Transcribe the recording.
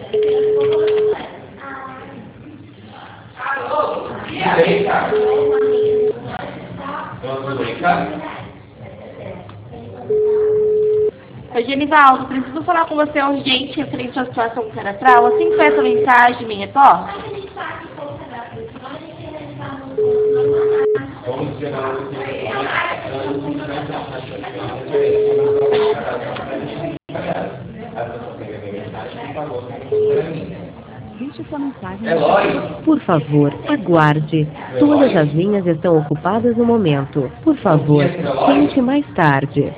E aí, cara? Vamos brincar? Oi, Genivaldo, preciso falar com você urgente referente à situação cadastral. Assim que foi essa mensagem, me retorna. Vamos gerar Deixe sua mensagem. É lógico. Por favor, aguarde. Todas as linhas estão ocupadas no momento. Por favor, tente mais tarde.